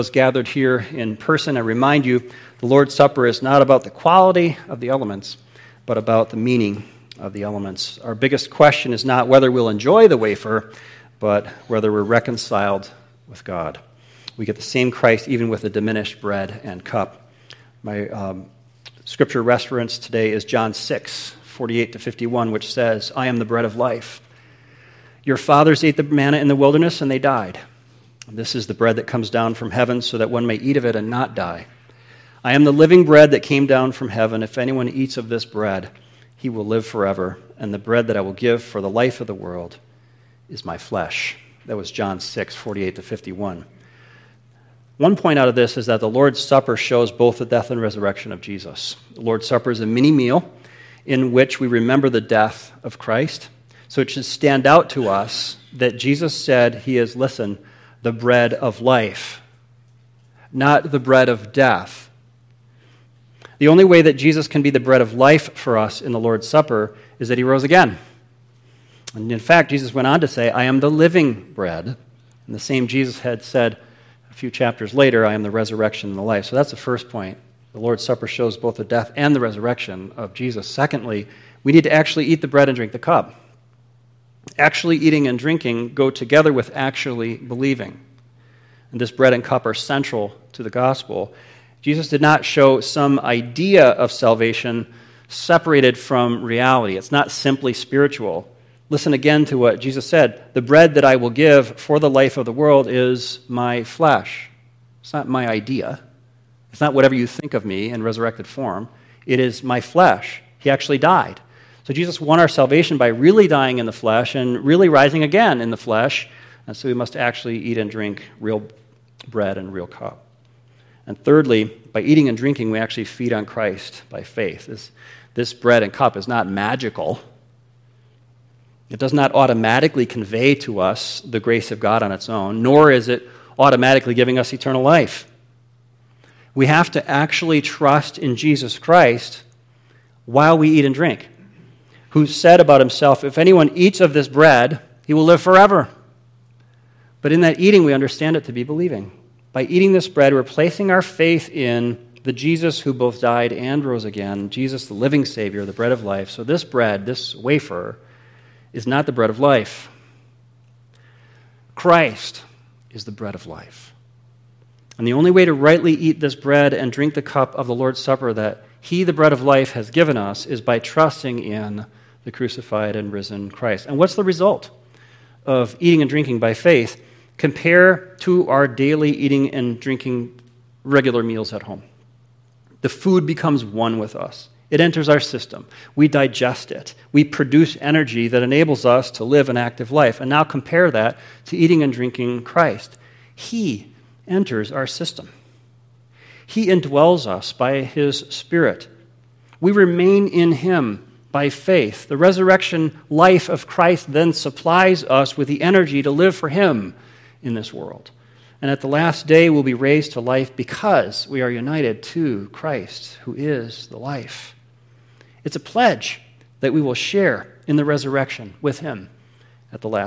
Those gathered here in person, I remind you, the Lord's Supper is not about the quality of the elements, but about the meaning of the elements. Our biggest question is not whether we'll enjoy the wafer, but whether we're reconciled with God. We get the same Christ even with the diminished bread and cup. My scripture reference today is John 6:48-51, which says, I am the bread of life. Your fathers ate the manna in the wilderness, and they died. This is the bread that comes down from heaven so that one may eat of it and not die. I am the living bread that came down from heaven. If anyone eats of this bread, he will live forever. And the bread that I will give for the life of the world is my flesh. That was John 6:48-51. One point out of this is that the Lord's Supper shows both the death and resurrection of Jesus. The Lord's Supper is a mini meal in which we remember the death of Christ. So it should stand out to us that Jesus said he is, listen, the bread of life, not the bread of death. The only way that Jesus can be the bread of life for us in the Lord's Supper is that he rose again. And in fact, Jesus went on to say, I am the living bread. And the same Jesus had said a few chapters later, I am the resurrection and the life. So that's the first point. The Lord's Supper shows both the death and the resurrection of Jesus. Secondly, we need to actually eat the bread and drink the cup. Actually eating and drinking go together with actually believing. And this bread and cup are central to the gospel. Jesus did not show some idea of salvation separated from reality. It's not simply spiritual. Listen again to what Jesus said. The bread that I will give for the life of the world is my flesh. It's not my idea. It's not whatever you think of me in resurrected form. It is my flesh. He actually died. So Jesus won our salvation by really dying in the flesh and really rising again in the flesh. And so we must actually eat and drink real bread and real cup. And thirdly, by eating and drinking, we actually feed on Christ by faith. This bread and cup is not magical. It does not automatically convey to us the grace of God on its own, nor is it automatically giving us eternal life. We have to actually trust in Jesus Christ while we eat and drink, who said about himself, if anyone eats of this bread, he will live forever. But in that eating, we understand it to be believing. By eating this bread, we're placing our faith in the Jesus who both died and rose again, Jesus, the living Savior, the bread of life. So this bread, this wafer, is not the bread of life. Christ is the bread of life. And the only way to rightly eat this bread and drink the cup of the Lord's Supper that he, the bread of life, has given us is by trusting in the crucified and risen Christ. And what's the result of eating and drinking by faith? Compare to our daily eating and drinking regular meals at home. The food becomes one with us. It enters our system. We digest it. We produce energy that enables us to live an active life. And now compare that to eating and drinking Christ. He enters our system. He indwells us by his Spirit. We remain in him by faith. The resurrection life of Christ then supplies us with the energy to live for him in this world. And at the last day, we'll be raised to life because we are united to Christ, who is the life. It's a pledge that we will share in the resurrection with him at the last